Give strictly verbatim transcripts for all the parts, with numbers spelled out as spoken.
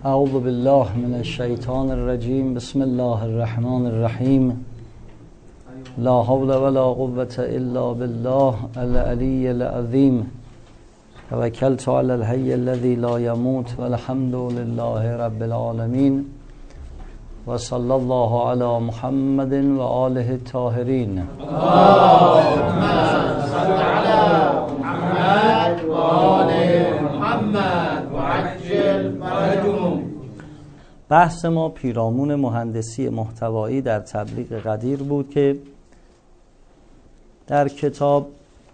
اعوذ بالله من الشیطان الرجیم. بسم الله الرحمن الرحیم. لا حول ولا قوة الا بالله العلی العظیم. توکلت علی الحی الذی لا یموت والحمد لله رب العالمین و صلی الله علی محمد و آله الطاهرین. اللهم صل علی محمد و آل محمد و عجل فرجهم. بحث ما پیرامون مهندسی محتوایی در تبلیغ قدیر بود که در کتاب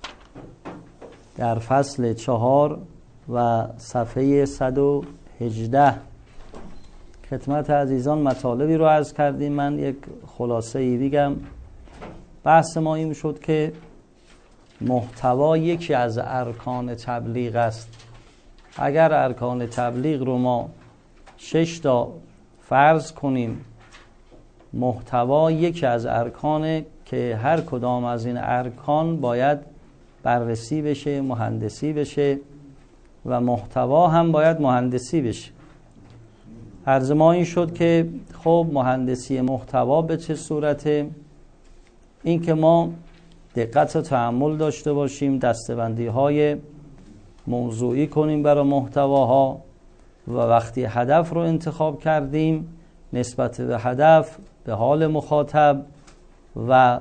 در فصل چهار و صفحه صد و هجده خدمت عزیزان مطالبی رو عرض کردیم. من یک خلاصه ای بگم. بحث ما این شد که محتوا یکی از ارکان تبلیغ است. اگر ارکان تبلیغ رو ما شش تا فرض کنیم، محتوا یکی از ارکانه که هر کدام از این ارکان باید بررسی بشه، مهندسی بشه و محتوا هم باید مهندسی بشه. عرض ما این شد که خب مهندسی محتوا به چه صورته؟ این که ما دقت و تأمل داشته باشیم، دسته‌بندی های موضوعی کنیم برای محتواها و وقتی هدف رو انتخاب کردیم نسبت به هدف، به حال مخاطب و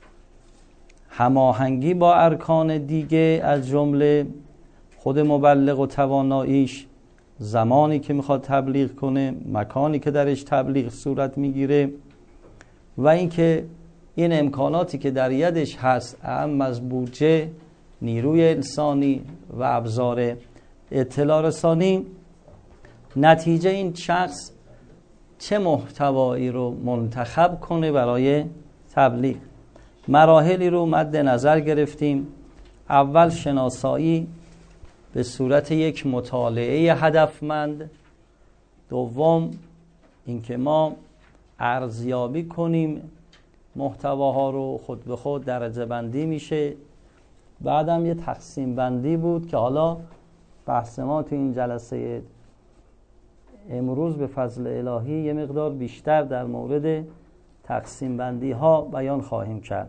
هماهنگی با ارکان دیگه از جمله خود مبلغ و تواناییش، زمانی که میخواد تبلیغ کنه، مکانی که درش تبلیغ صورت میگیره و اینکه این امکاناتی که در یدش هست، اهم از بودجه، نیروی انسانی و ابزار اطلاع رسانی، نتیجه این شخص چه محتوایی رو منتخب کنه برای تبلیغ. مراحلی رو مد نظر گرفتیم. اول شناسایی به صورت یک مطالعه هدفمند. دوم اینکه ما ارزیابی کنیم محتواها رو، خود به خود درجه بندی میشه. بعدم یه تقسیم بندی بود که حالا بحث ما تو این جلسه امروز به فضل الهی یه مقدار بیشتر در مورد تقسیم بندی ها بیان خواهیم کرد.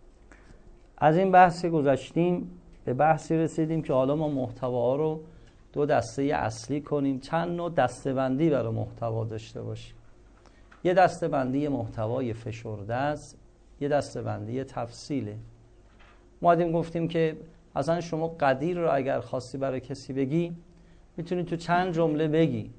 از این بحث گذشتیم به بحثی رسیدیم که حالا ما محتوا رو دو دسته اصلی کنیم، چند نوع دسته بندی برای محتوا داشته باشیم. یه دسته بندی محتوای فشرده است، یه دسته بندی تفصیله. ما دیدیم گفتیم که اصلا شما قدیر رو اگر خواستی برای کسی بگی میتونی تو چند جمله بگی.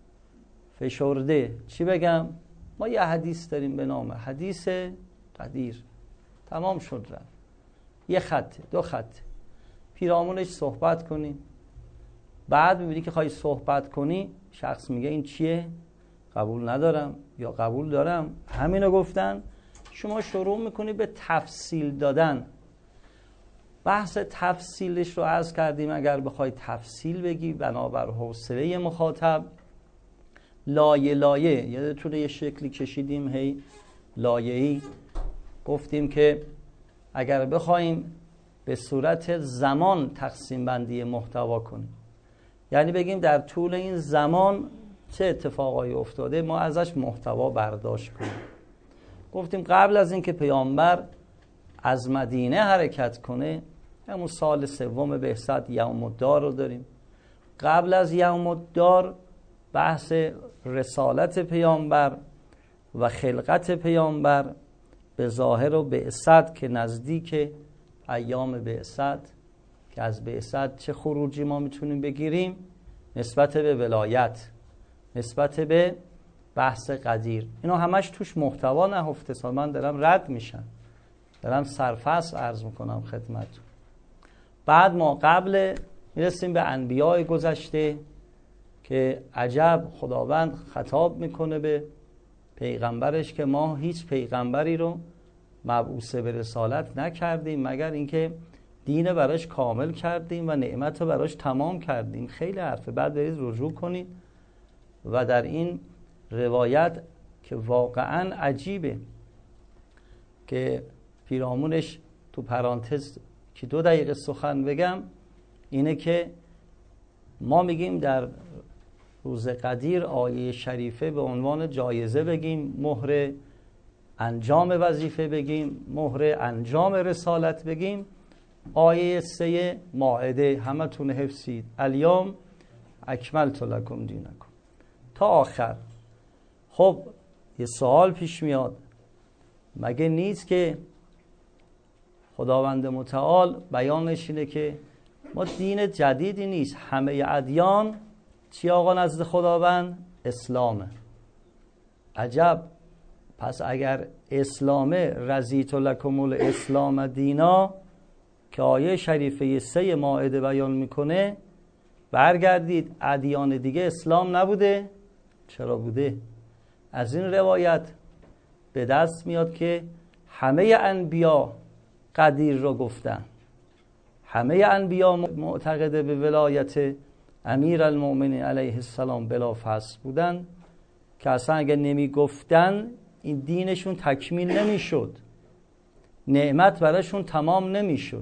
فشرده چی بگم؟ ما یه حدیث داریم به نام حدیث قدیر، تمام شد رفت. یه خطه، دو خطه، پیرامونش صحبت کنی. بعد میبینی که خواهی صحبت کنی شخص میگه این چیه؟ قبول ندارم یا قبول دارم. همینو گفتن. شما شروع میکنی به تفصیل دادن. بحث تفصیلش رو عرض کردیم. اگر بخوای تفصیل بگی بنابر حوصله مخاطب، لایه لایه، یادتونه یه شکلی کشیدیم هی لایه‌ای، گفتیم که اگر بخوایم به صورت زمان تقسیم بندی محتوا کنیم، یعنی بگیم در طول این زمان چه اتفاقایی افتاده، ما ازش محتوا برداشت کنیم. گفتیم قبل از اینکه پیامبر از مدینه حرکت کنه، همون سال سوم بعثت، یوم الدار رو داریم. قبل از یوم الدار بحث رسالت پیامبر و خلقت پیامبر به ظاهر و بعثت که نزدیک ایام بعثت، که از بعثت چه خروجی ما میتونیم بگیریم نسبت به ولایت، نسبت به بحث قدیر. اینا همش توش محتوا نهفته. سال من دارم رد میشم، دارم سرفصل عرض میکنم خدمتتون. بعد ما قبل میرسیم به انبیاء گذشته که عجب خداوند خطاب میکنه به پیغمبرش که ما هیچ پیغمبری رو مبعوث به رسالت نکردیم مگر اینکه دین براش کامل کردیم و نعمت رو براش تمام کردیم. خیلی حرفه. بعد برید رجوع کنید و در این روایت که واقعا عجیبه که پیرامونش تو پرانتز که دو دقیقه سخن بگم اینه که ما میگیم در روز قدیر آیه شریفه به عنوان جایزه بگیم، مهر انجام وظیفه بگیم، مهر انجام رسالت بگیم. آیه سه مائده همه تون حفظید، الیوم اکملت لکم دینکم تا آخر. خب یه سوال پیش میاد، مگه نیست که خداوند متعال بیانش اینه که ما دین جدیدی نیست، همه ادیان چی آقا نزد خداوند؟ اسلامه. عجب، پس اگر اسلامه رضیت لکم الاسلام دینا که آیه شریفه سه مائده بیان میکنه، برگردید ادیان دیگه اسلام نبوده؟ چرا بوده؟ از این روایت به دست میاد که همه انبیا قدیر را گفتن، همه انبیا معتقد به ولایت امیر المؤمنین علیه السلام بلا فصل بودن که اصلا اگر نمی گفتن این دینشون تکمیل نمی شد، نعمت براشون تمام نمی شد.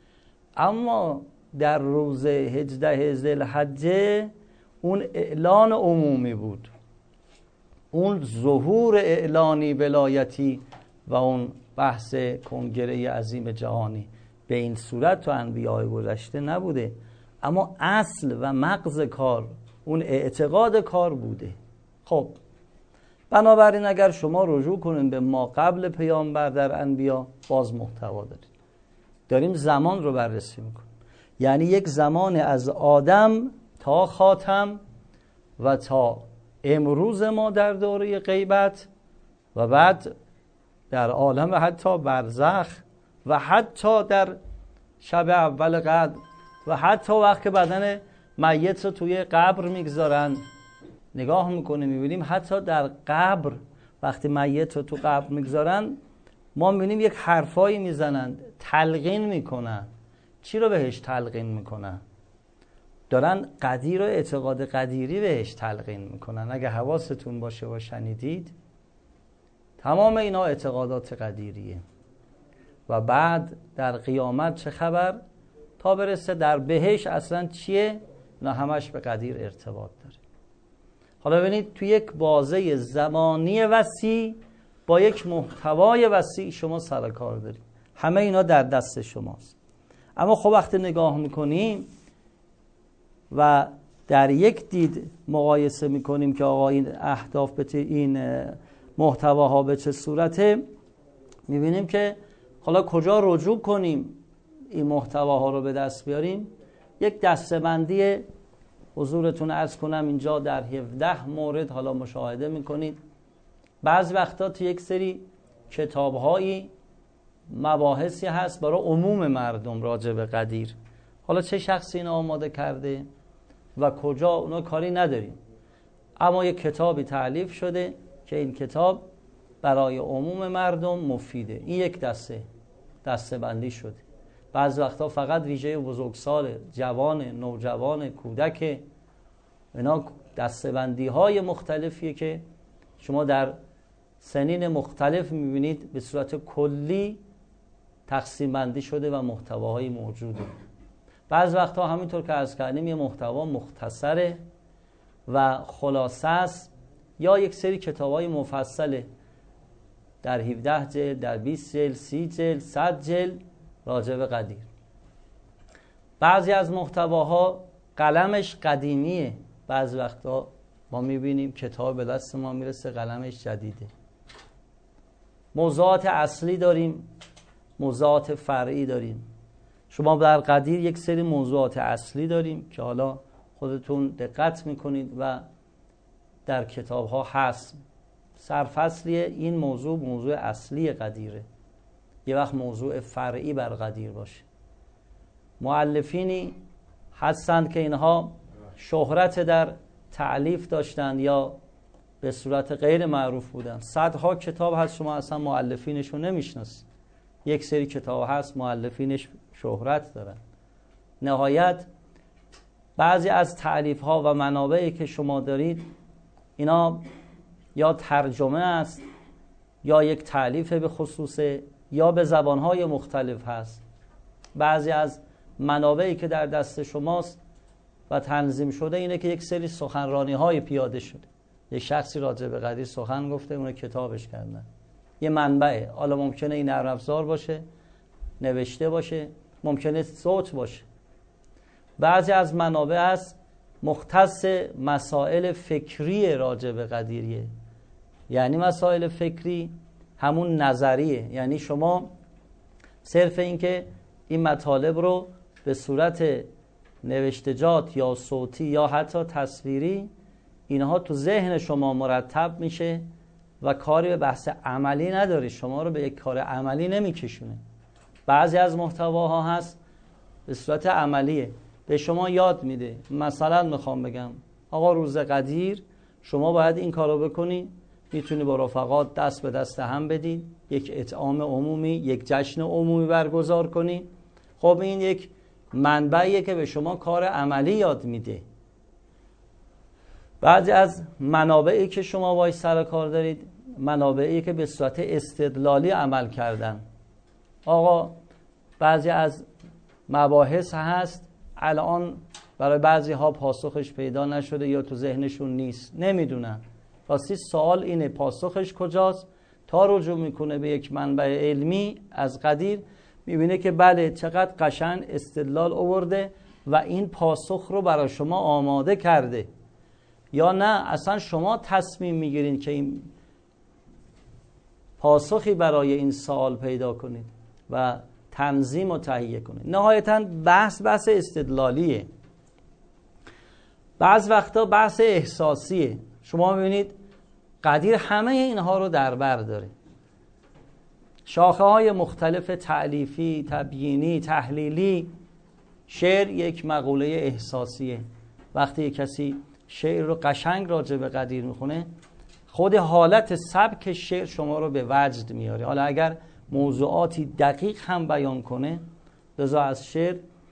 اما در روز هجده ذوالحجه اون اعلان عمومی بود، اون ظهور اعلانی ولایتی و اون بحث کنگره عظیم جهانی به این صورت تو انبیاء گذشته نبوده، اما اصل و مغز کار اون اعتقاد کار بوده. خب بنابراین اگر شما رجوع کنین به ما قبل پیامبر در انبیا، باز محتوا داریم داریم زمان رو بررسی میکنیم، یعنی یک زمان از آدم تا خاتم و تا امروز ما در دوره غیبت و بعد در عالم حتی برزخ و حتی در شب اول قدر و حتی وقت که بدن میت رو توی قبر میگذارن، نگاه میکنیم میبینیم حتی در قبر وقتی میت رو تو قبر میگذارن ما میبینیم یک حرفایی میزنند، تلقین میکنن. چی رو بهش تلقین میکنن؟ دارن قدیر و اعتقاد قدیری بهش تلقین میکنن. اگه حواستون باشه و شنیدید، تمام اینا اعتقادات قدیریه. و بعد در قیامت چه خبر؟ تا برسه در بهشت اصلا چیه؟ نه همش به قدیر ارتباط داره. حالا ببینید تو یک بازه زمانی وسیع با یک محتوای وسیع شما سر کار دارید، همه اینا در دست شماست. اما خب وقتی نگاه میکنیم و در یک دید مقایسه میکنیم که آقا این اهداف به این محتواها به چه صورته، میبینیم که حالا کجا رجوع کنیم این محتواها رو به دست بیاریم. یک دسته‌بندی حضورتون عرض کنم اینجا در هفده مورد حالا مشاهده میکنید. بعض وقتا تو یک سری کتابهایی مباحثی هست برای عموم مردم راجع به قدیر، حالا چه شخصی اینو آماده کرده و کجا اونا کاری نداریم، اما یک کتابی تألیف شده که این کتاب برای عموم مردم مفیده. این یک دسته دسته بندی شده. بعض وقتا فقط ویژه بزرگسال، جوان، نوجوان، کودک، اینا دسته بندی های مختلفیه که شما در سنین مختلف میبینید به صورت کلی تقسیم بندی شده و محتواهای موجوده. بعض وقتا همینطور که عرض کردیم یه محتوا مختصره و خلاصه است، یا یک سری کتابای مفصله در هفده جلد، در بیست جلد، سی جلد، صد جلد راجع به قدیر. بعضی از محتواها قلمش قدیمیه، بعضی وقتا ما میبینیم کتاب به دست ما میرسه قلمش جدیده. موضوعات اصلی داریم، موضوعات فرعی داریم. شما در قدیر یک سری موضوعات اصلی داریم که حالا خودتون دقت میکنید و در کتاب ها هست. سرفصلیه این موضوع موضوع اصلی قدیره، یه وقت موضوع فرعی بر قدیر باشه. مؤلفینی هستند که اینها شهرت در تألیف داشتن یا به صورت غیر معروف بودن. صدها کتاب هست شما اصلا مؤلفینش رو نمیشناسید. یک سری کتاب هست مؤلفینش شهرت دارن. نهایت بعضی از تألیف ها و منابعی که شما دارید اینا یا ترجمه است یا یک تألیف به خصوصه یا به زبانهای مختلف هست. بعضی از منابعی که در دست شماست و تنظیم شده اینه که یک سری سخنرانی های پیاده شده. یک شخصی راجع به قدیر سخن گفته، اون کتابش کردن. یه منبعه. حالا ممکنه این نرم افزار باشه، نوشته باشه، ممکنه صوت باشه. بعضی از منابع هست مختص مسائل فکری راجع به قدیریه. یعنی مسائل فکری همون نظریه، یعنی شما صرف این که این مطالب رو به صورت نوشتجات یا صوتی یا حتی تصویری اینها تو ذهن شما مرتب میشه و کاری به بحث عملی نداری، شما رو به یک کار عملی نمیکشونه. بعضی از محتواها هست به صورت عملیه، به شما یاد میده. مثلا میخوام بگم آقا روز قدیر شما باید این کارو بکنی، میتونی با رفقات دست به دست هم بدی، یک اطعام عمومی، یک جشن عمومی برگزار کنی. خب این یک منبعیه که به شما کار عملی یاد میده. بعضی از منابعی که شما باید سر کار دارید منابعی که به صورت استدلالی عمل کردن. آقا بعضی از مباحث هست الان برای بعضی ها پاسخش پیدا نشده یا تو ذهنشون نیست، نمیدونن. راستی سوال اینه پاسخش کجاست؟ تا رجوع میکنه به یک منبع علمی از قدیر میبینه که بله چقدر قشنگ استدلال آورده و این پاسخ رو برای شما آماده کرده. یا نه اصلا شما تصمیم میگیرین که این پاسخی برای این سوال پیدا کنید و تنظیم و تهیه کنید. نهایتاً بحث بحث استدلالیه، بعض وقتا بحث احساسیه. شما ببینید قدیر همه اینها رو در بر داره. شاخه های مختلف تألیفی، تبیینی، تحلیلی. شعر یک مقوله احساسیه. وقتی کسی شعر رو قشنگ راجع به قدیر میخونه خود حالت سبک شعر شما رو به وجد میاره. حالا اگر موضوعاتی دقیق هم بیان کنه لذا از شعر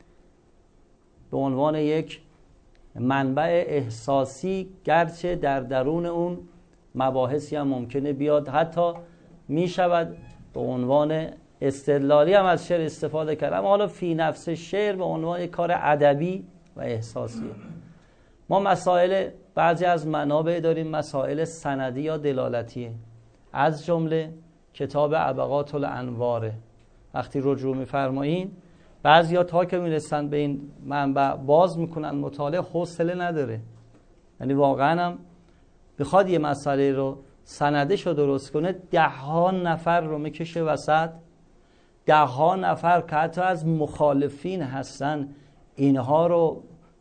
به عنوان یک منبع احساسی گرچه در درون اون مباحثی هم ممکنه بیاد، حتی میشود به عنوان استدلالی هم از شعر استفاده کرد، اما حالا فی نفس شعر به عنوان یک کار ادبی و احساسیه. ما مسائل بعضی از منابع داریم مسائل سندی یا دلالتیه، از جمله کتاب ابقات الانواره. وقتی رجوع میفرمایین بعضیا تا که میرسن به این منبع باز میکنن مطالعه حوصله نداره، یعنی واقعا هم بخواد یه مسئله رو سندش رو درست کنه ده ها نفر رو میکشه وسط، ده ها نفر که حتی از مخالفین هستن اینها رو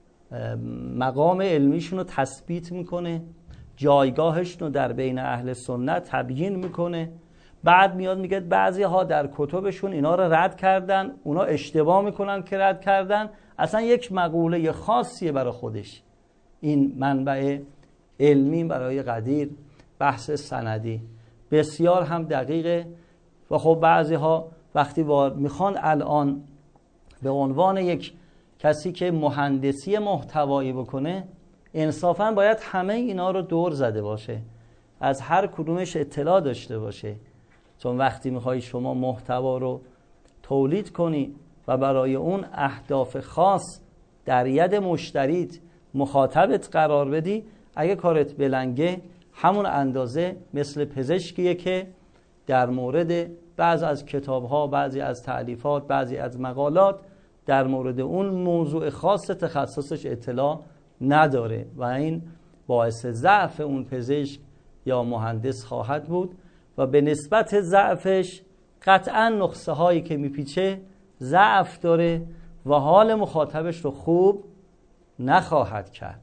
مقام علمیشون رو تثبیت میکنه، جایگاهشون رو در بین اهل سنت تبیین میکنه. بعد میاد میگه بعضی ها در کتبشون اینا رو رد کردن، اونا اشتباه میکنن که رد کردن. اصلا یک مقوله خاصیه برای خودش این منبع علمی برای قدیر. بحث سندی بسیار هم دقیقه و خب بعضی ها وقتی میخوان الان به عنوان یک کسی که مهندسی محتوایی بکنه انصافاً باید همه اینا رو دور زده باشه، از هر کدومش اطلاع داشته باشه. چون وقتی میخوای شما محتوا رو تولید کنی و برای اون اهداف خاص در ید مشتریت مخاطبت قرار بدی، اگه کارت بلنگه همون اندازه مثل پزشکیه که در مورد بعض از کتاب‌ها، بعضی از تألیفات، بعضی از مقالات در مورد اون موضوع خاص تخصصش اطلاع نداره و این باعث ضعف اون پزشک یا مهندس خواهد بود و به نسبت ضعفش قطعا نقصه هایی که میپیچه ضعف داره و حال مخاطبش رو خوب نخواهد کرد.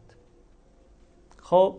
خب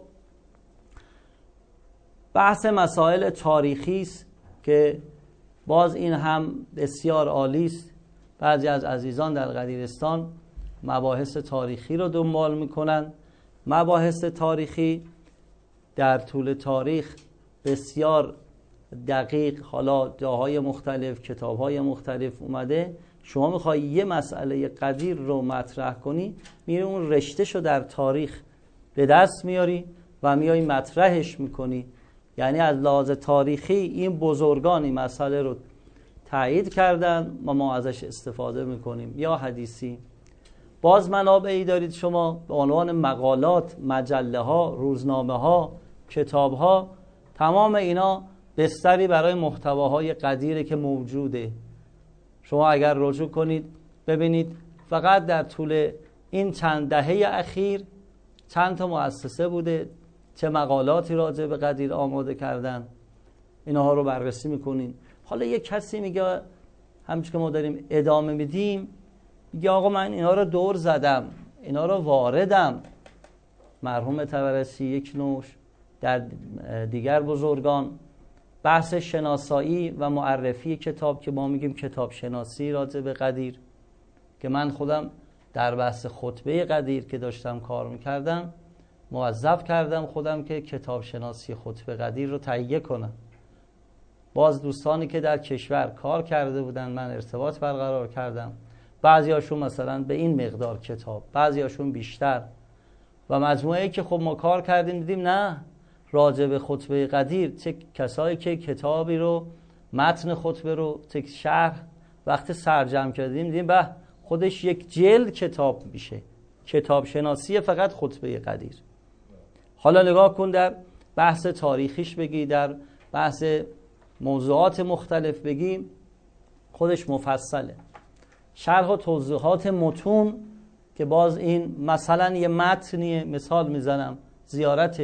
بحث مسائل تاریخی است که باز این هم بسیار عالی است. بعضی از عزیزان در قدیرستان مباحث تاریخی رو دنبال میکنن. مباحث تاریخی در طول تاریخ بسیار دقیق، حالا جاهای مختلف، کتابهای مختلف اومده. شما میخوای یه مسئله قدیر رو مطرح کنی، میری اون رشتهشو در تاریخ به دست میاری و میای مطرحش میکنی. یعنی از لحاظ تاریخی این بزرگان این مسئله رو تایید کردن و ما ازش استفاده میکنیم. یا حدیثی باز منابعی دارید شما به عنوان مقالات، مجله ها، روزنامه ها، کتاب ها. تمام اینا بستری برای محتواهای قدیره که موجوده. شما اگر رجوع کنید ببینید فقط در طول این چند دهه اخیر چند تا مؤسسه بوده چه مقالاتی راجع به قدیر آماده کردن، اینها رو بررسی میکنین. حالا یک کسی میگه همچون که ما داریم ادامه میدیم، میگه آقا من اینا رو دور زدم، اینا رو واردم. مرحوم طبرسی یک نوش، در دیگر بزرگان، بحث شناسایی و معرفی کتاب که ما میگیم کتاب شناسی راجع به قدیر، که من خودم در بحث خطبه قدیر که داشتم کار میکردم موظف کردم خودم که کتاب شناسی خطبه قدیر رو تهیه کنم. باز دوستانی که در کشور کار کرده بودن من ارتباط برقرار کردم، بعضی هاشون مثلا به این مقدار کتاب، بعضی هاشون بیشتر، و مجموعه که خب ما کار کردیم دیدیم نه، راجع به خطبه قدیر چه کسایی که کتابی رو، متن خطبه رو چه شرح وقت سرجم کردیم دیدیم به خودش یک جلد کتاب میشه، کتاب شناسی فقط خطبه قدیر. حالا نگاه کن در بحث تاریخیش بگی، در بحث موضوعات مختلف بگیم، خودش مفصله. شرح و توضیحات متون که باز این مثلا یه متنیه، مثال میزنم زیارت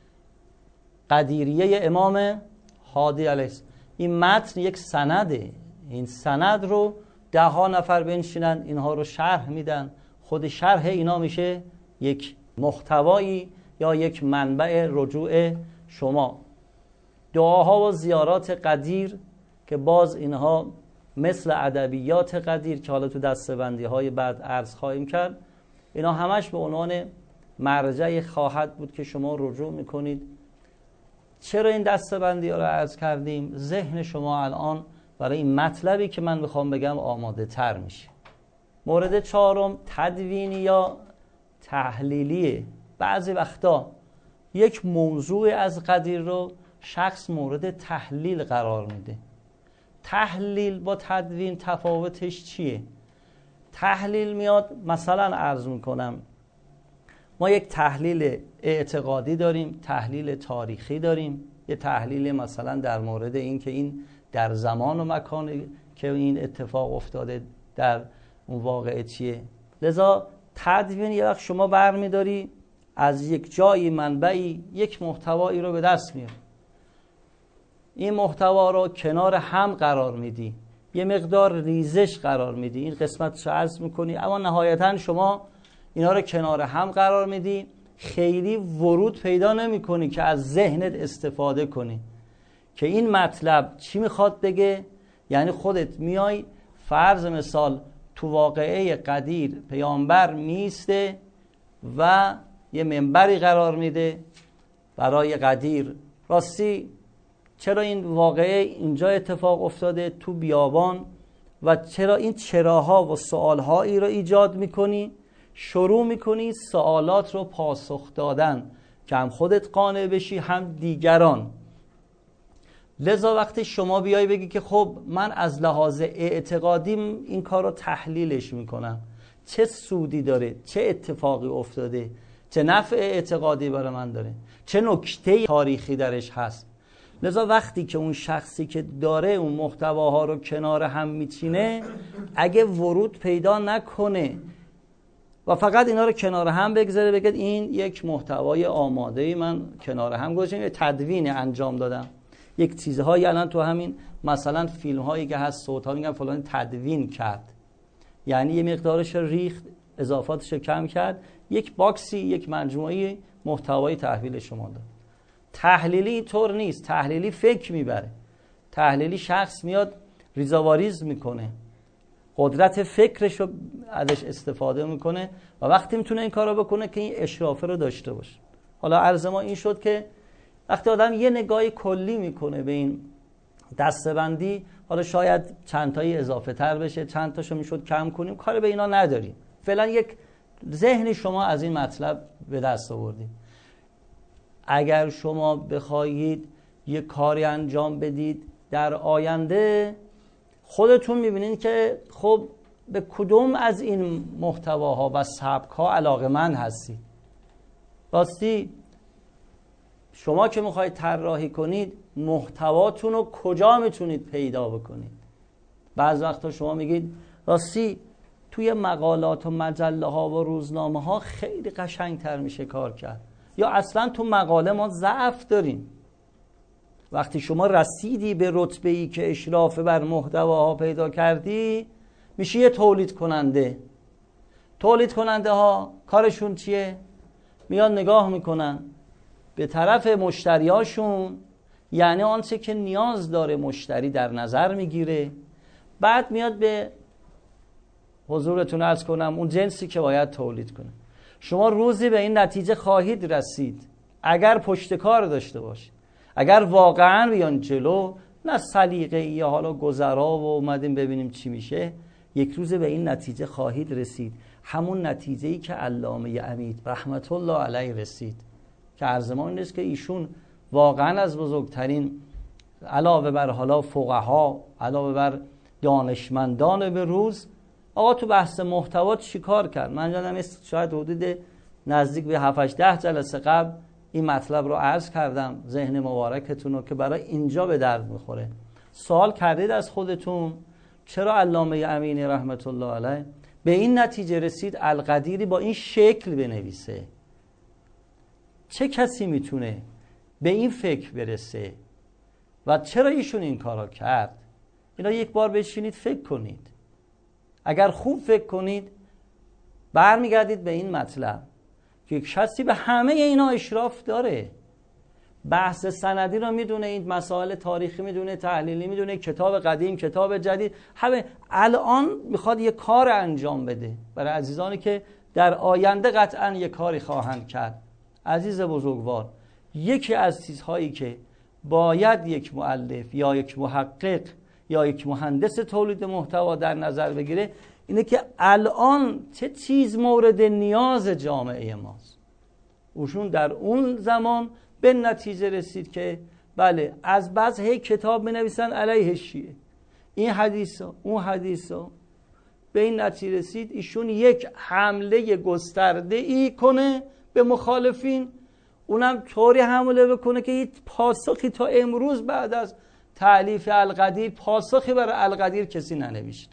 قدیریه امام هادی علیه السلام، این متن یک سنده، این سند رو ده ها نفر بنشینن اینها رو شرح میدن، خود شرح اینا میشه یک محتوایی یا یک منبع رجوع شما. دعاها و زیارات قدیر که باز اینها مثل ادبیات قدیر که حالا تو دسته‌بندی های بعد عرض خواهیم کرد، اینا همش به عنوان مرجع خواهد بود که شما رجوع میکنید. چرا این دسته‌بندی ها رو عرض کردیم؟ ذهن شما الان برای این مطلبی که من بخوام بگم آماده تر میشه. مورد چهارم تدوینی یا تحلیلیه. بعضی وقتا یک موضوع از قدیر رو شخص مورد تحلیل قرار میده. تحلیل با تدوین تفاوتش چیه؟ تحلیل میاد مثلا عرض میکنم ما یک تحلیل اعتقادی داریم، تحلیل تاریخی داریم، یه تحلیل مثلا در مورد این که این در زمان و مکانی که این اتفاق افتاده در اون واقعه چیه. لذا تدوین یه وقت شما برمیداری از یک جایی منبعی یک محتوایی رو به دست میاری، این محتوا رو کنار هم قرار میدی، یه مقدار ریزش قرار میدی، این قسمتش رو عرض میکنی، اما نهایتا شما اینا رو کنار هم قرار میدی، خیلی ورود پیدا نمی کنی که از ذهنت استفاده کنی که این مطلب چی میخواد بگه. یعنی خودت میای فرض مثال تو واقعه قدیر پیامبر میسته و یه منبری قرار میده برای قدیر، راستی چرا این واقعه اینجا اتفاق افتاده تو بیابان و چرا این چراها و سوالهایی رو ایجاد میکنی، شروع میکنی سوالات رو پاسخ دادن که هم خودت قانع بشی هم دیگران. لذا وقتی شما بیای بگی که خب من از لحاظ اعتقادی این کار رو تحلیلش میکنم، چه سودی داره، چه اتفاقی افتاده، چه نفع اعتقادی برای من داره، چه نکته تاریخی درش هست. لذا وقتی که اون شخصی که داره اون محتواها رو کنار هم میچینه، اگه ورود پیدا نکنه و فقط اینا رو کنار هم بگذاره بگید این یک محتوای آماده‌ای من کنار هم گذاشتم، یه تدوین انجام دادم، یک چیزهایی الان تو همین مثلا فیلم هایی که هست صوت ها میگن فلان تدوین کرد، یعنی یه مقدارش ریخت، اضافاتش رو کم کرد، یک باکسی، یک مجموعه محتوای تحویل شما داد. تحلیلی طور نیست، تحلیلی فکر میبره، تحلیلی شخص میاد ریزاواریز میکنه، قدرت فکرش رو ازش استفاده میکنه و وقتی میتونه این کار رو بکنه که این اشرافه رو داشته باشه. حالا عرض ما این شد که وقتی آدم یه نگاهی کلی میکنه به این دسته‌بندی، حالا شاید چند تایی اضافه تر بشه، چند تاشو میشد کم کنیم، کار به اینا نداریم. فعلا یک ذهن شما از این مطلب به دست آوردید. اگر شما بخواهید یک کاری انجام بدید در آینده، خودتون میبینید که خب به کدوم از این محتواها و سبک‌ها علاقه‌مند هستید؟ راستی شما که میخواید طراحی کنید محتواتون رو کجا میتونید پیدا بکنید؟ بعض وقتا شما میگید راستی توی مقالات و مجله ها و روزنامه ها خیلی قشنگتر میشه کار کرد، یا اصلا تو مقاله ما ضعف داریم. وقتی شما رسیدی به رتبه‌ای که اشراف بر محتواها پیدا کردی، میشه یه تولید کننده. تولید کننده ها کارشون چیه؟ میان نگاه میکنن به طرف مشتریاشون، یعنی آنچه که نیاز داره مشتری در نظر میگیره، بعد میاد به حضورتون عرض کنم اون جنسی که باید تولید کنه. شما روزی به این نتیجه خواهید رسید اگر پشت کار داشته باشید، اگر واقعا بیان جلو، نه سلیقه یا حالا گذرا و اومدیم ببینیم چی میشه. یک روز به این نتیجه خواهید رسید، همون نتیجه‌ای که علامه عمید رحمت الله علیه رسید، که عرض ما این است که ایشون واقعا از بزرگترین، علاوه بر حالا فقها، علاوه بر دانشمندان به روز، آقا تو بحث محتوا چی کار کرد؟ من یادم است شاید حدود نزدیک به هفت ده جلسه قبل این مطلب رو عرض کردم ذهن مبارکتون رو که برای اینجا به درد میخوره. سوال کردید از خودتون چرا علامه امینی رحمت الله علیه به این نتیجه رسید القدیری با این شکل بنویسه؟ چه کسی میتونه به این فکر برسه و چرا ایشون این کارا کرد؟ اینا یک بار بشینید فکر کنید. اگر خوب فکر کنید برمیگردید به این مطلب که کسی به همه اینا اشراف داره. بحث سندی رو میدونه، این مسائل تاریخی میدونه، تحلیلی میدونه، کتاب قدیم، کتاب جدید، همه. الان میخواد یه کار انجام بده برای عزیزانی که در آینده قطعا یه کاری خواهند کرد. عزیز بزرگوار، یکی از چیزهایی که باید یک مؤلف یا یک محقق یا یک مهندس تولید محتوا در نظر بگیره اینه که الان چه چیز مورد نیاز جامعه ماست. اوشون در اون زمان به نتیجه رسید که بله، از بعض هی کتاب می نویسن علیه شیعه، این حدیثا اون حدیثا، به این نتیجه رسید ایشون یک حمله گسترده ای کنه به مخالفین، اونم طوری حمله بکنه که هیچ پاسخی تا امروز بعد از تألیف القدیر پاسخی برای القدیر کسی ننوشت.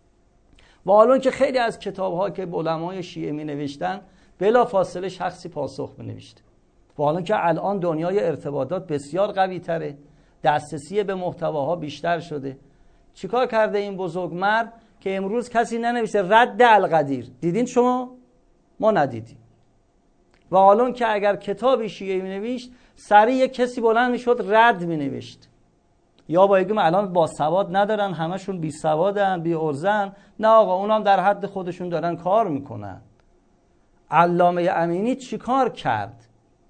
و حالا که خیلی از کتاب‌ها که علمای شیعه می نوشتن بلا فاصله شخصی پاسخ می نوشت. و حالا که الان دنیای ارتباطات بسیار قوی تره، دسترسی به محتواها بیشتر شده، چیکار کرده این بزرگمرد که امروز کسی ننوشته رد القدیر؟ دیدین شما؟ ما ندیدیم. و حالا که اگر کتابی شیعه می نوشت سریع یک کسی بلند می شد رد می نوشت. یا با بگیم الان با سواد ندارن، همشون بی سوادن، بی ارزن. نه آقا، اونام در حد خودشون دارن کار میکنن. علامه امینی چی کار کرد؟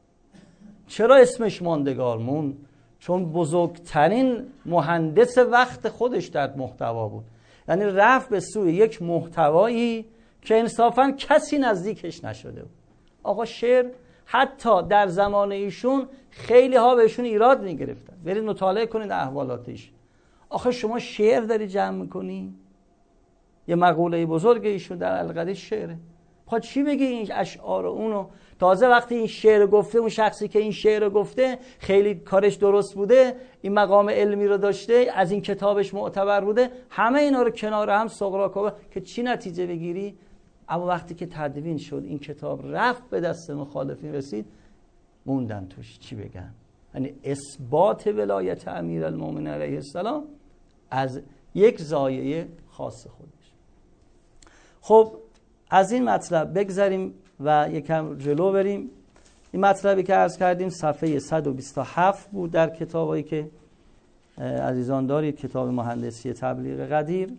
چرا اسمش ماندگار مون؟ چون بزرگترین مهندس وقت خودش در محتوا بود. یعنی رفت به سوی یک محتوایی که انصافا کسی نزدیکش نشده بود. آقا شعر حتی در زمان ایشون خیلی ها بهشون ایراد میگرفتن. برید مطالعه کنید احوالاتش. آخه شما شعر داری جمع میکنی؟ یه مقوله بزرگ ایشون در القدیر شعره. پا چی بگی این اشعار اونو؟ تازه وقتی این شعر گفته، اون شخصی که این شعر گفته خیلی کارش درست بوده، این مقام علمی رو داشته، از این کتابش معتبر بوده، همه اینا رو کنار هم سغراق که چی نتیجه بگیری؟ اما وقتی که تدوین شد، این کتاب رفت به دست مخالفین رسید، موندن توش چی بگن. یعنی اثبات ولایت امیرالمومنین علیه السلام از یک زایه خاص خودش. خب از این مطلب بگذریم و یکم جلو بریم. این مطلبی که عرض کردیم صفحه صد و بیست و هفت بود در کتابایی که عزیزان دارید، کتاب مهندسی تبلیغ قدیر.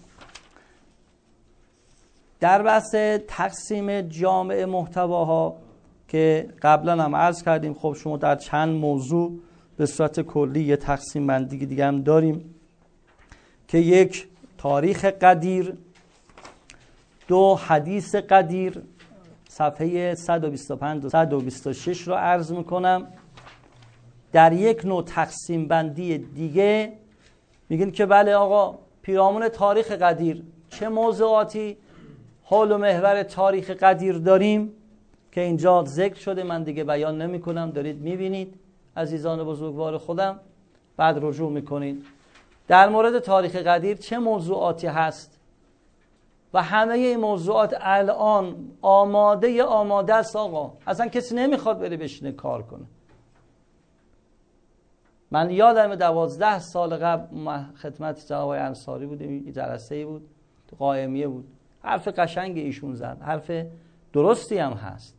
در بحث تقسیم جامع محتواها که قبلا هم عرض کردیم، خب شما در چند موضوع به صورت کلی یه تقسیم بندی دیگه هم داریم که یک تاریخ قدیر، دو حدیث قدیر. صفحه صد و بیست و پنج و صد و بیست و شش رو عرض میکنم. در یک نوع تقسیم بندی دیگه میگن که بله آقا، پیرامون تاریخ قدیر چه موضوعاتی حول و محور تاریخ قدیر داریم که اینجا ذکر شده، من دیگه بیان نمی کنم، دارید میبینید عزیزان بزرگوار خودم، بعد رجوع میکنید. در مورد تاریخ قدیر چه موضوعاتی هست و همه این موضوعات الان آماده آماده است آقا، اصلا کسی نمیخواد بره بشینه کار کنه. من یادم دوازده سال قبل خدمت جناب انصاری بودیم، یه جلسه بود تو قائمیه بود، حرف قشنگ ایشون زد، حرف درستی هم هست.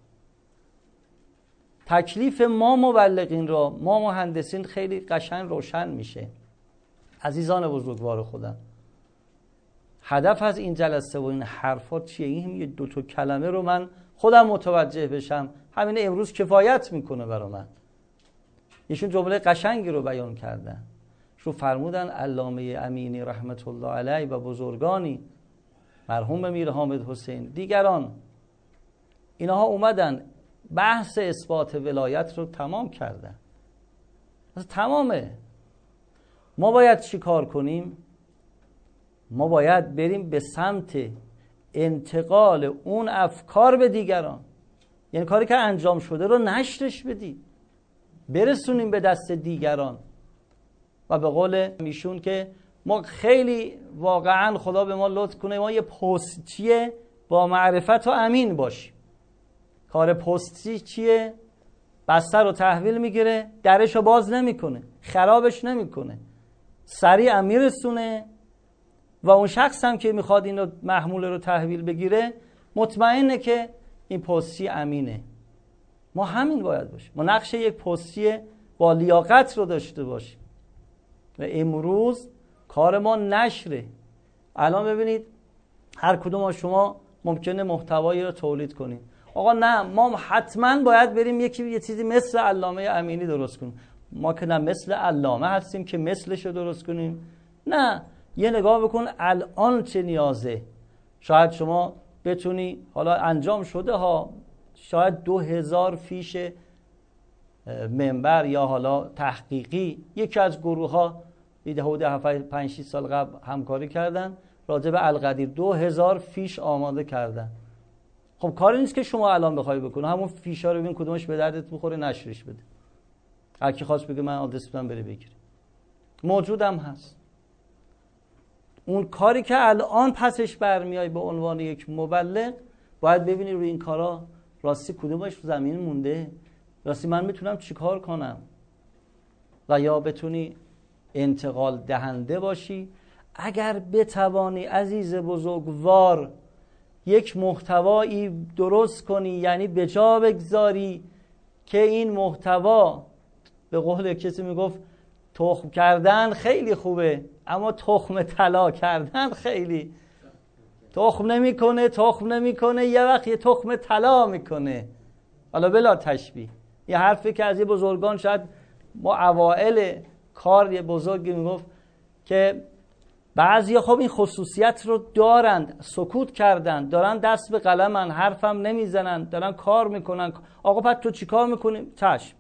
تکلیف ما مبلغین را، ما مهندسین خیلی قشنگ روشن میشه. عزیزان بزرگوار خودم، هدف از این جلسه و این حرفات چیه؟ این یه دو تا کلمه رو من خودم متوجه بشم، همین امروز کفایت میکنه برای من. ایشون جمله قشنگی رو بیان کردن، شو فرمودن علامه امینی رحمت الله علیه و بزرگانی مرحوم میر حامد حسین دیگران، اینها اومدن بحث اثبات ولایت رو تمام کردن. تمامه. ما باید چی کار کنیم؟ ما باید بریم به سمت انتقال اون افکار به دیگران، یعنی کاری که انجام شده رو نشرش بدید، برسونیم به دست دیگران. و به قول میشون که ما خیلی واقعا خدا به ما لطف کنه ما یه پستچیه با معرفت و امین باشیم. کار پستی چیه؟ بستر رو تحویل میگیره، درش رو باز نمیکنه، خرابش نمیکنه، سریع میرسونه و اون شخص هم که میخواد این رو محمول رو تحویل بگیره مطمئنه که این پستی امینه. ما همین باید باشیم، ما نقش یک پستی با لیاقت رو داشته باشیم. و امروز کار ما نشره. الان ببینید هر کدوم از شما ممکنه محتوایی رو تولید کنید، آقا نه ما حتما باید بریم یکی یه چیزی مثل علامه امینی درست کنیم. ما که نه مثل علامه هستیم که مثلش رو درست کنیم، نه، یه نگاه بکن الان چه نیازه. شاید شما بتونی، حالا انجام شده ها، شاید دو هزار فیش منبر یا حالا تحقیقی یکی از گروه ها دیده حدود پنج شش سال قبل همکاری کردن راجع به القدیر، دو هزار فیش آماده کردن. خب کاری نیست که شما الان بخوای بکنه، همون فیشا رو ببین کدومش به دردت میخوره نشرش بده. هر کی خواست بگه من آدرس بدم بره بگیره، موجودم هست. اون کاری که الان پسش برمیای به عنوان یک مبلغ، باید ببینی روی این کارا راستی کدومش زمین مونده، راستی من میتونم چیکار کنم، و یا بتونی انتقال دهنده باشی. اگر بتوانی عزیز بزرگوار یک محتوایی درست کنی، یعنی به جا بگذاری که این محتوا، به قول کسی میگفت تخم کردن خیلی خوبه اما تخم طلا کردن خیلی تخم نمیکنه، تخم نمیکنه یه وقت یه تخم طلا میکنه. حالا بلا تشبیه، یه حرفی که از یه بزرگان شاید ما اوائل کار یه بزرگی میگفت که بعضی خب این خصوصیت رو دارند، سکوت کردن، دارن دست به قلمن، حرفم نمیزنن، دارن کار میکنن. آقا پس تو چی کار میکنی؟ چشم،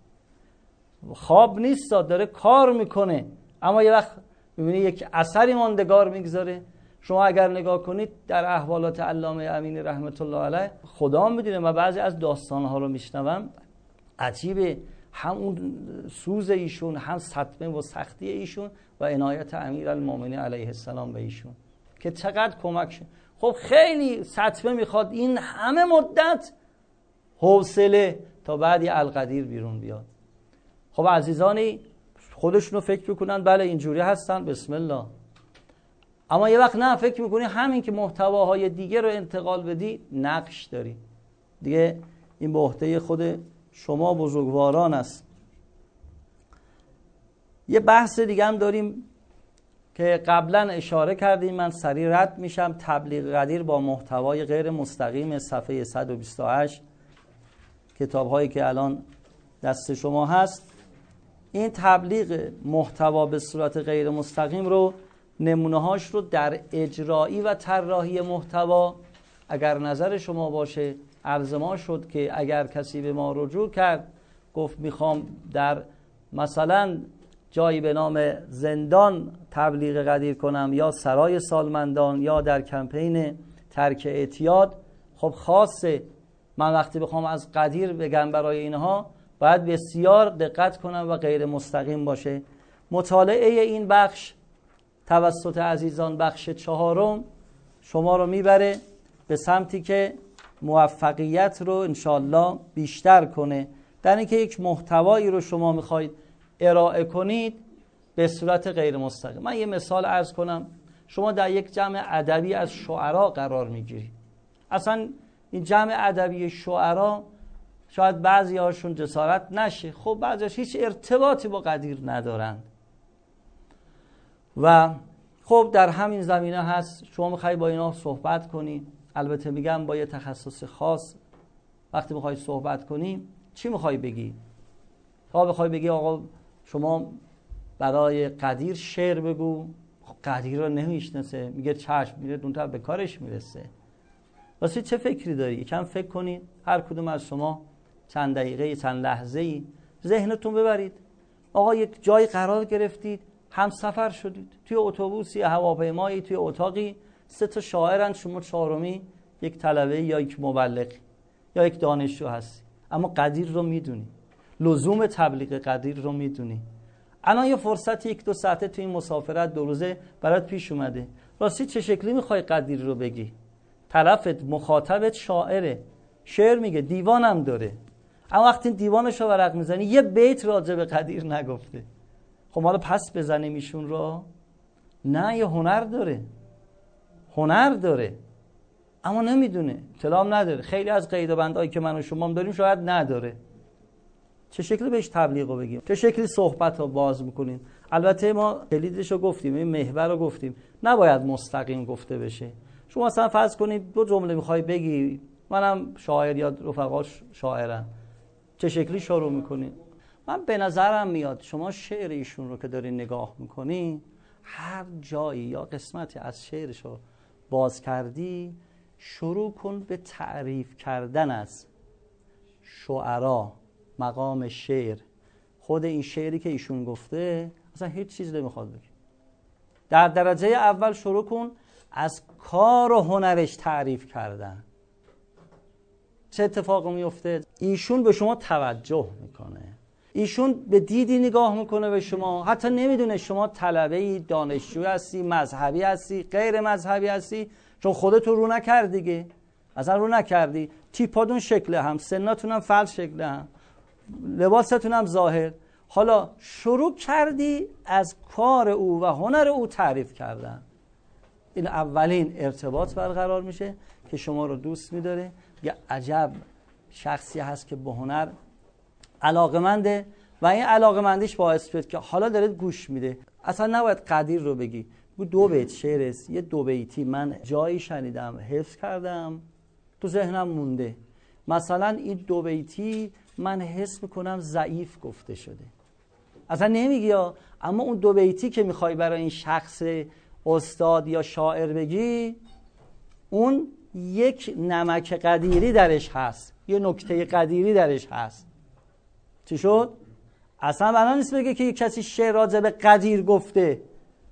خواب نیست، داره کار میکنه، اما یه وقت میبینی یک اثری ماندگار میگذاره. شما اگر نگاه کنید در احوالات علامه امینی رحمت الله علیه، خدا میدونه من بعضی از داستانها رو میشنوم عجیبه، همون سوز ایشون، هم صدمه و سختی ایشون و عنایت امیرالمومنین علیه السلام به ایشون که چقدر کمک شد. خب خیلی صدمه میخواد این همه مدت حوصله تا بعدی القدیر بیرون بیاد. خب عزیزانی خودشونو فکر میکنن بله اینجوری هستن، بسم الله، اما یه وقت نه، فکر میکنی همین که محتواهای دیگه رو انتقال بدی نقش داری دیگه. این به عهده خود شما بزرگواران است. یه بحث دیگه هم داریم که قبلا اشاره کردیم، من سریع رد میشم. تبلیغ قدیر با محتوای غیر مستقیم، صفحه صد و بیست و هشت، کتاب هایی که الان دست شما هست. این تبلیغ محتوا به صورت غیر مستقیم رو، نمونه هاش رو در اجرایی و طراحی محتوا اگر نظر شما باشه عرض ما شد که اگر کسی به ما رجوع کرد گفت میخوام در مثلا جایی به نام زندان تبلیغ قدیر کنم یا سرای سالمندان یا در کمپین ترک اعتیاد، خب خاصه من وقتی بخوام از قدیر بگم برای اینها باید بسیار دقت کنم و غیر مستقیم باشه. مطالعه این بخش توسط عزیزان، بخش چهارم، شما رو میبره به سمتی که موفقیت رو انشالله بیشتر کنه در اینکه یک محتوایی رو شما میخواید ارائه کنید به صورت غیر مستقیم. من یه مثال عرض کنم. شما در یک جمع ادبی از شعرا قرار میگیرید. اصلا این جمع ادبی شعرا شاید بعضی هاشون جسارت نشه، خب بعضیش هیچ ارتباطی با قدیر ندارند و خب در همین زمینه هست شما میخوای با اینا صحبت کنی. البته میگم با یه تخصص خاص. وقتی میخوای صحبت کنی چی میخوای بگی؟ تا بخوای بگی آقا شما برای قدیر شعر بگو، خب قدیر رو نمیشناسه، میگه چشم، میره دونتر به کارش میرسه. واسه چه فکری داری؟ یکم فکر کنید. هر کدوم از شما چند دقیقه چند لحظه ای ذهنتون ببرید. آقا یک جای قرار گرفتید، هم سفر شدید، توی اتوبوسی، هواپیمایی، توی اتاقی، سه تا شاعرن، شما چهارمی یک طلبه یا یک مبلغ یا یک دانشجو هستی، اما قدیر رو میدونی، لزوم تبلیغ قدیر رو میدونی. الان یه فرصت یک دو ساعته توی این مسافرت دو روزه برات پیش اومده، راستی چه شکلی میخوای قدیر رو بگی؟ طرفت مخاطبت شاعره، شعر میگه، دیوانم داره، اما وقتی دیوانش رو ورق میزنی یه بیت راجع به قدیر نگفته. خب حالا پس بزنیم ایشون رو؟ نه، یه هنر داره، هنر داره اما نمیدونه، اطلاع نداره. خیلی از قید و بندایی که من و شما داریم شاید نداره. چه شکلی بهش تبلیغ رو بگیم؟ چه شکلی صحبت رو باز میکنیم؟ البته ما کلیدش رو گفتیم، این محور رو گفتیم، نباید مستقیم گفته بشه. شما مثلا فرض کنید دو جمله میخوای بگی، منم شاعر یا رفقاش شاعرن، چه شکلی شروع میکنی؟ من به نظرم میاد شما شعر ایشون رو که داری نگاه میکنی، هر جایی یا قسمتی از شعرش رو باز کردی، شروع کن به تعریف کردن از شعرا، مقام شعر، خود این شعری که ایشون گفته، اصلا هیچ چیز نمیخواد بگی. در درجه اول شروع کن از کار و هنرش تعریف کردن. چه اتفاقی میفته؟ ایشون به شما توجه میکنه، ایشون به دیدی نگاه میکنه به شما، حتی نمیدونه شما طلبه‌ای، دانشجو هستی، مذهبی هستی، غیر مذهبی هستی، چون خودت رو نکرد دیگه، اصلا رو نکردی، تیپادون شکل هم، سناتون هم فل شکل هم، لباستون هم ظاهر. حالا شروع کردی از کار او و هنر او تعریف کردن. این اولین ارتباط برقرار میشه که شما رو دوست میداره، یه عجب شخصی هست که به هنر علاقمنده و این علاقمندیش باعث شد که حالا داره گوش میده. اصلا نباید قدیر رو بگی، دو بیت شعر است، یه دو بیتی من جایی شنیدم، حفظ کردم، تو ذهنم مونده، مثلا این دو بیتی من حس میکنم ضعیف گفته شده، اصلا نمیگی یا، اما اون دو بیتی که میخوای برای این شخص استاد یا شاعر بگی، اون یک نمک قدیری درش هست، یه نکته قدیری درش هست. چی شد؟ اصلا بنا نیست بگه که یک کسی شعر راجع به قدیر گفته،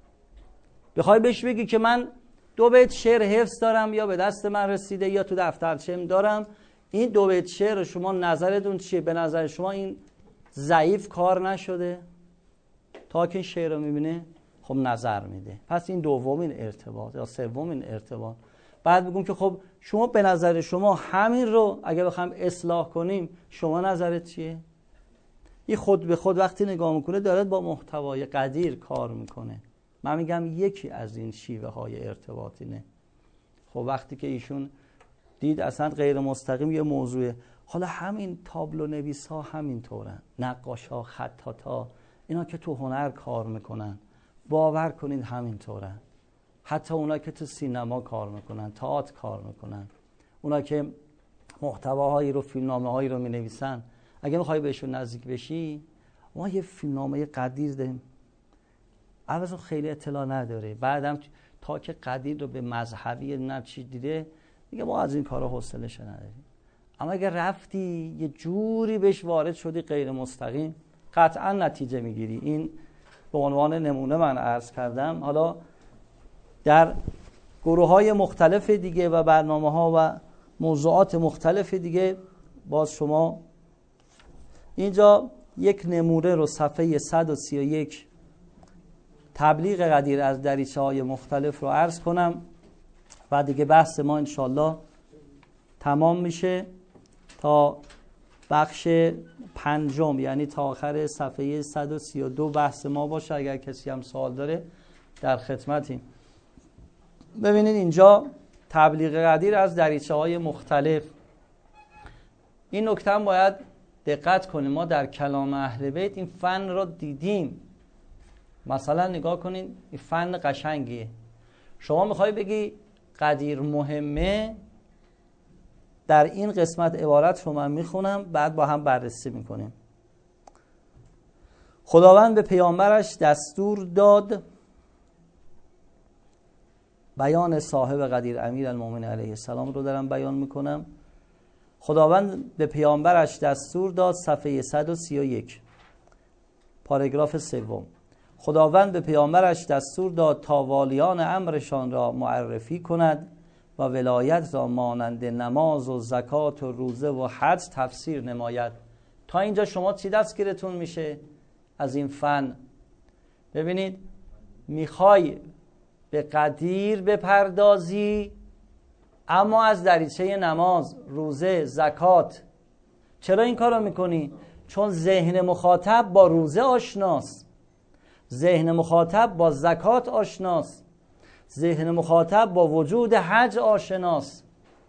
بخوای بهش بگی که من دو بیت شعر حفظ دارم یا به دست من رسیده یا تو دفترچه‌ام دارم، این دو بیت شعر شما نظرتون چیه؟ به نظر شما این ضعیف کار نشده؟ تا که شعر رو میبینه خب نظر میده. پس این دومین ارتباط یا سومین ارتباط. بعد بگم که خب شما به نظر شما همین رو اگه بخوام اصلاح کنیم، شما نظرت چیه؟ این خود به خود وقتی نگاه میکنه داره با محتوای قدیر کار میکنه. من میگم یکی از این شیوه های ارتباط اینه. خب وقتی که ایشون دید اصلا غیر مستقیم یه موضوعه، حالا همین تابلو نویس ها همین طورن، نقاش ها، خطاطا، اینا که تو هنر کار میکنن، باور کنید همین طورن. حتی اونا که تو سینما کار میکنن، تئاتر کار میکنن، اونا که محتواهایی رو، فیلمنامه هایی رو مینویسن، اگه میخوای بهشون نزدیک بشی، ما یه فیلمنامه قدیر داریم، اولش خیلی اطلاع نداره، بعدم تا که قدیر رو به مذهبی نه چی دیده، میگه ما از این کارا حوصله‌اش نداریم. اما اگه رفتی یه جوری بهش وارد شدی غیر مستقیم، قطعا نتیجه میگیری. این به عنوان نمونه من عرض کردم. حالا در گروه های مختلف دیگه و برنامه ها و موضوعات مختلف دیگه باز شما اینجا یک نمونه رو صفحه صد و سی و یک تبلیغ قدیر از دریچه های مختلف رو عرض کنم و دیگه بحث ما انشالله تمام میشه تا بخش پنجم، یعنی تا آخر صفحه صد و سی و دو بحث ما باشه. اگر کسی هم سوال داره در خدمتیم. ببینید اینجا تبلیغ قدیر از دریچه های مختلف. این نکته هم باید دقت کنیم. ما در کلام اهل بیت این فن رو دیدیم. مثلا نگاه کنین، این فن قشنگیه. شما میخوای بگی قدیر مهمه، در این قسمت عبارت رو من میخونم، بعد با هم بررسی میکنیم. خداوند به پیامبرش دستور داد، بیان صاحب قدیر امیر المومنین علیه السلام رو دارم بیان میکنم. خداوند به پیامبرش دستور داد، صفحه صد و سی و یک پاراگراف سوم. خداوند به پیامبرش دستور داد تا والیان امرشان را معرفی کند و ولایت را مانند نماز و زکات و روزه و حج تفسیر نماید. تا اینجا شما چی دستگیرتون میشه از این فن؟ ببینید، میخوای به قدیر بپردازی اما از دریچه نماز، روزه، زکات. چرا این کار رو میکنی؟ چون ذهن مخاطب با روزه آشناست، ذهن مخاطب با زکات آشناست، ذهن مخاطب با وجود حج آشناست،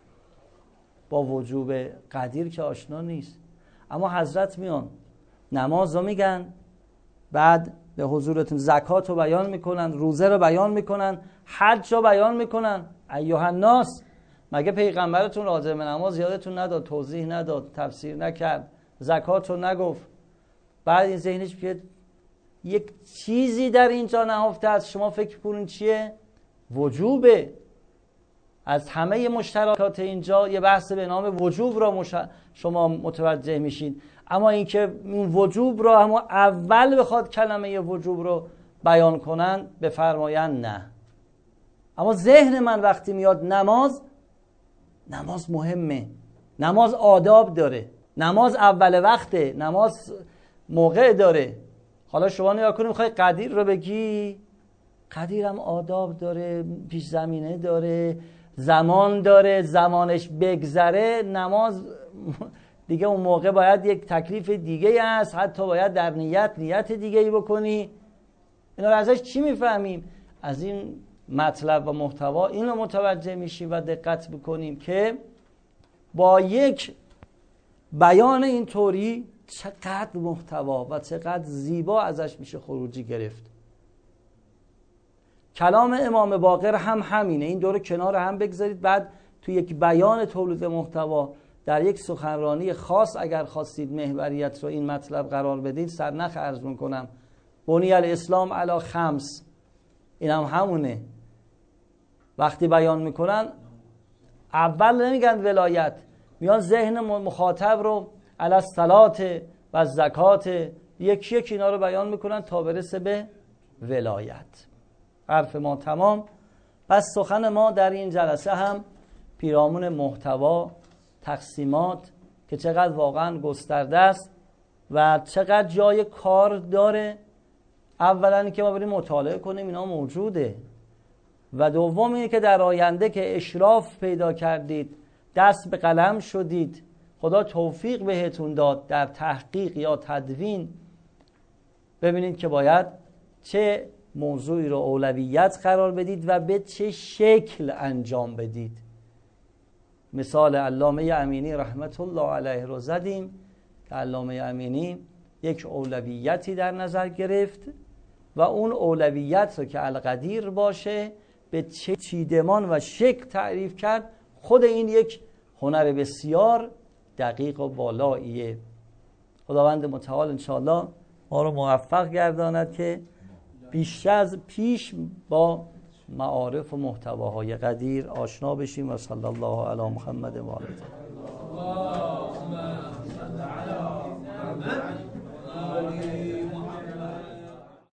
با وجوب قدیر که آشنا نیست. اما حضرت میان نماز رو میگن، بعد به حضورتون زکات رو بیان میکنن، روزه رو بیان میکنن، حج رو بیان میکنن. ایها الناس، مگه پیغمبرتون راجع به نماز یادتون نداد، توضیح نداد، تفسیر نکرد، زکات رو نگفت؟ بعد این ذهنش بیاد یک چیزی در اینجا نهفته است، شما فکر کنین چیه؟ وجوبه. از همه مشترکات اینجا یه بحث به نام وجوب را مش... شما متوجه میشین. اما اینکه این وجوب را اما اول بخواد کلمه وجوب رو بیان کنن، بفرماین نه. اما ذهن من وقتی میاد نماز، نماز مهمه، نماز آداب داره، نماز اول وقته، نماز موقع داره. حالا شما نیا کنیم میخوای قدیر رو بگی، قدیر هم آداب داره، پیش زمینه داره، زمان داره، زمانش بگذره. نماز دیگه اون موقع باید یک تکلیف دیگه است، حتی باید در نیت نیت دیگه ای بکنی. اینا رو ازش چی میفهمیم؟ از این مطلب و محتوا این رو متوجه میشیم و دقت بکنیم که با یک بیان اینطوری چقدر محتوا و چقدر زیبا ازش میشه خروجی گرفت. کلام امام باقر هم همینه. این دور کنار هم بگذارید، بعد تو یک بیان تولید محتوا در یک سخنرانی خاص اگر خواستید محوریت رو این مطلب قرار بدید، سرنخ عرض میکنم بنی الاسلام علی خمس، این هم همونه. وقتی بیان میکنن اول نمیگن ولایت، میان ذهن مخاطب رو علی الصلات و زکات یکی یکی اینا رو بیان میکنن تا برسه به ولایت. حرف ما تمام. پس سخن ما در این جلسه هم پیرامون محتوا، تقسیمات که چقدر واقعا گسترده است و چقدر جای کار داره. اولا اینکه ما بریم مطالعه کنیم اینا موجوده، و دوم اینه که در آینده که اشراف پیدا کردید، دست به قلم شدید، خدا توفیق بهتون داد در تحقیق یا تدوین، ببینید که باید چه موضوعی رو اولویت قرار بدید و به چه شکل انجام بدید. مثال علامه امینی رحمت الله علیه رو زدیم که علامه امینی یک اولویتی در نظر گرفت و اون اولویت رو که القدیر باشه به چه چیدمان و شکل تعریف کرد. خود این یک هنر بسیار دقیق و بالاییه. خداوند متعال انشاءالله ما رو موفق گرداند که بیشتر از پیش با معارف و محتواهای قدیر آشنا بشیم. و صلی الله علی محمد و آله.